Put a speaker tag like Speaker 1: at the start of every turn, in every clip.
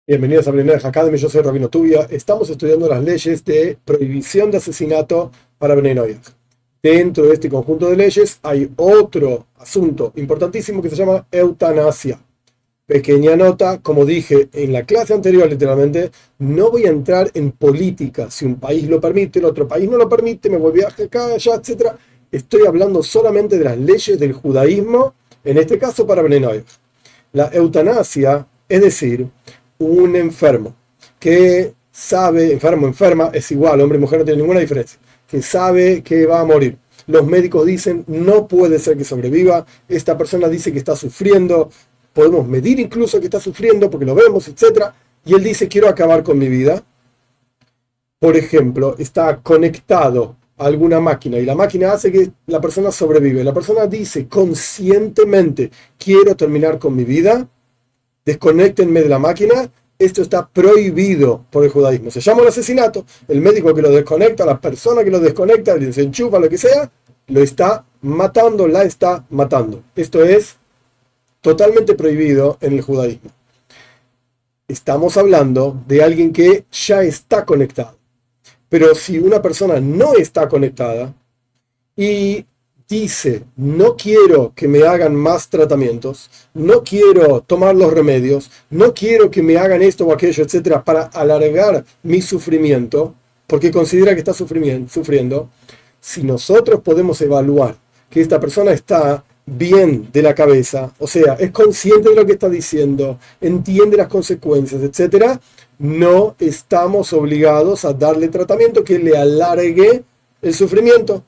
Speaker 1: Bienvenidos a Bnei Academy, yo soy Rabino Tubia. Estamos estudiando las leyes de prohibición de asesinato para Bnei Noach. Dentro de este conjunto de leyes hay otro asunto importantísimo que se llama eutanasia. Pequeña nota, como dije en la clase anterior, literalmente, no voy a entrar en política. Si un país lo permite, el otro país no lo permite, me voy viaje acá, allá, etc. Estoy hablando solamente de las leyes del judaísmo, en este caso para Bnei Noach. La eutanasia, es decir, un enfermo que sabe, enfermo, enferma, es igual, hombre y mujer no tiene ninguna diferencia, que sabe que va a morir. Los médicos dicen, no puede ser que sobreviva, esta persona dice que está sufriendo, podemos medir incluso que está sufriendo porque lo vemos, etc. Y él dice, quiero acabar con mi vida. Por ejemplo, está conectado a alguna máquina y la máquina hace que la persona sobrevive. La persona dice conscientemente, quiero terminar con mi vida, desconéctenme de la máquina. Esto está prohibido por el judaísmo. Se llama un asesinato. El médico que lo desconecta, la persona que lo desconecta, le desenchufa, lo que sea, lo está matando, la está matando. Esto es totalmente prohibido en el judaísmo. Estamos hablando de alguien que ya está conectado. Pero si una persona no está conectada y dice, no quiero que me hagan más tratamientos, no quiero tomar los remedios, no quiero que me hagan esto o aquello, etcétera, para alargar mi sufrimiento, porque considera que está sufriendo, si nosotros podemos evaluar que esta persona está bien de la cabeza, o sea, es consciente de lo que está diciendo, entiende las consecuencias, etcétera, no estamos obligados a darle tratamiento que le alargue el sufrimiento.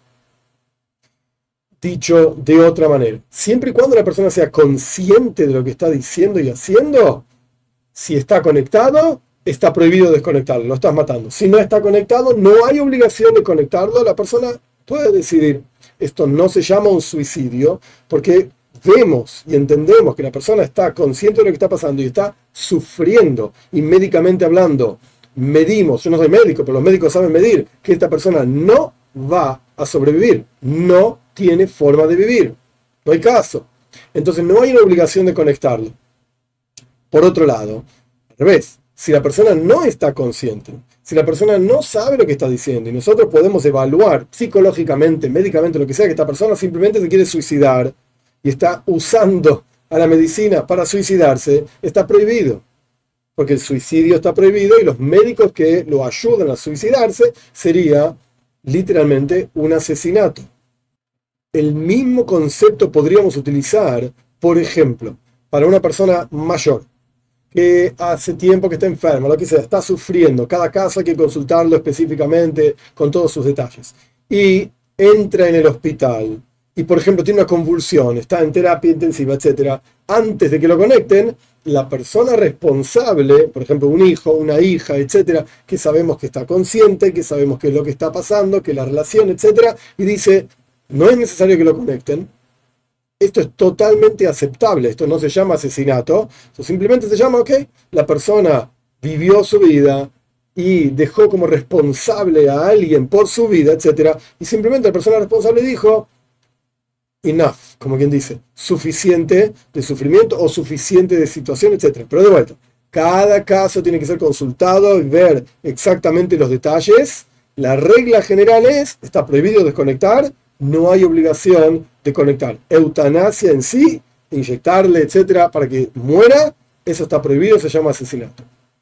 Speaker 1: Dicho de otra manera, siempre y cuando la persona sea consciente de lo que está diciendo y haciendo, si está conectado, está prohibido desconectarlo, lo estás matando. Si no está conectado, no hay obligación de conectarlo, la persona puede decidir. Esto no se llama un suicidio, porque vemos y entendemos que la persona está consciente de lo que está pasando y está sufriendo, y médicamente hablando, medimos, yo no soy médico, pero los médicos saben medir, que esta persona no va a sobrevivir, no tiene forma de vivir, no hay caso. Entonces no hay una obligación de conectarlo. Por otro lado, al revés, si la persona no está consciente, si la persona no sabe lo que está diciendo y nosotros podemos evaluar psicológicamente, médicamente, lo que sea, que esta persona simplemente se quiere suicidar y está usando a la medicina para suicidarse, está prohibido. Porque el suicidio está prohibido y los médicos que lo ayudan a suicidarse sería literalmente un asesinato. El mismo concepto podríamos utilizar, por ejemplo, para una persona mayor que hace tiempo que está enferma, lo que sea, está sufriendo. Cada caso hay que consultarlo específicamente con todos sus detalles. Y entra en el hospital y, por ejemplo, tiene una convulsión, está en terapia intensiva, etc. Antes de que lo conecten, la persona responsable, por ejemplo, un hijo, una hija, etc., que sabemos que está consciente, que sabemos qué es lo que está pasando, que la relación, etc., y dice, no es necesario que lo conecten. Esto es totalmente aceptable. Esto no se llama asesinato. Esto simplemente se llama, ok, la persona vivió su vida y dejó como responsable a alguien por su vida, etc. Y simplemente la persona responsable dijo, enough, como quien dice, suficiente de sufrimiento o suficiente de situación, etc. Pero de vuelta, cada caso tiene que ser consultado y ver exactamente los detalles. La regla general es, está prohibido desconectar, no hay obligación de conectar. Eutanasia en sí, inyectarle, etcétera, para que muera, eso está prohibido, se llama asesinato.